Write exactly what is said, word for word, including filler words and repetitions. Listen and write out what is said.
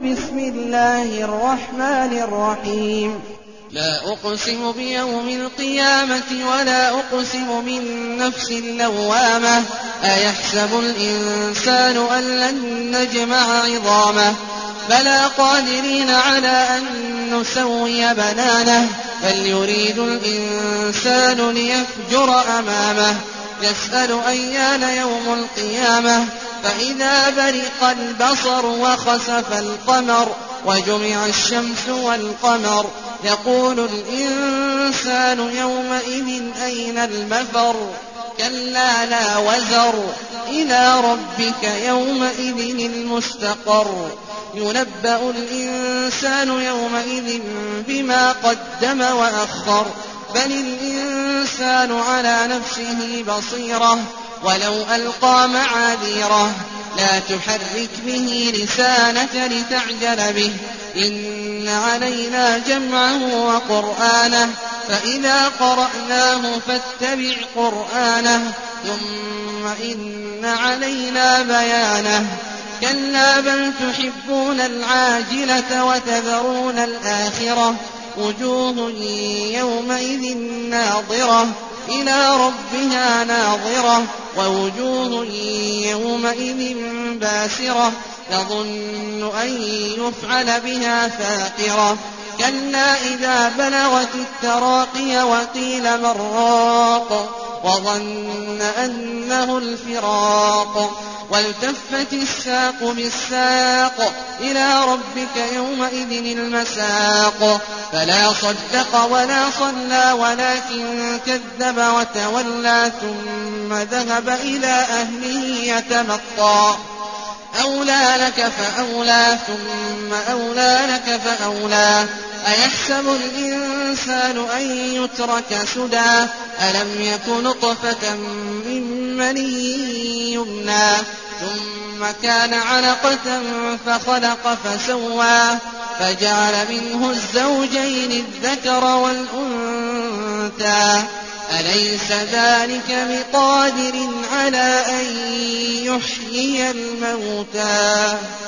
بسم الله الرحمن الرحيم لا أقسم بيوم القيامة ولا أقسم بالنفس اللوامة أيحسب الإنسان أن لن نجمع عظامه بلى قادرين على أن نسوي بنانه بل يريد الإنسان ليفجر أمامه يسأل أيان يوم القيامة فإذا برق البصر وخسف القمر وجمع الشمس والقمر يقول الإنسان يومئذ أين المفر كلا لا وزر إلى ربك يومئذ المستقر ينبأ الإنسان يومئذ بما قدم وأخر بل الإنسان على نفسه بصيرة ولو ألقى معاذيره لا تحرك به لسانك لتعجل به إن علينا جمعه وقرآنه فإذا قرأناه فاتبع قرآنه ثم إن علينا بيانه كلا بل تحبون العاجلة وتذرون الآخرة وجوه يومئذ ناظرة إلى ربها ناظرة ووجوه يومئذ باسرة تظن أن يفعل بها فاقرة كلا إذا بلغت التراقي وقيل من راق وظن أنه الفراق والتفت الساق بالساق إلى ربك يومئذ المساق فلا صدق ولا صلى ولكن كذب وتولى ثم ذهب إلى أهله يتمطى أولى لك فأولى ثم أولى لك فأولى أيحسب الإنسان أن يترك سدى ألم يك نطفة من مني يمنى ثم كان علقة فخلق فسوى فجعل منه الزوجين الذكر والأنثى أليس ذلك بقادر على أن يحيي الموتى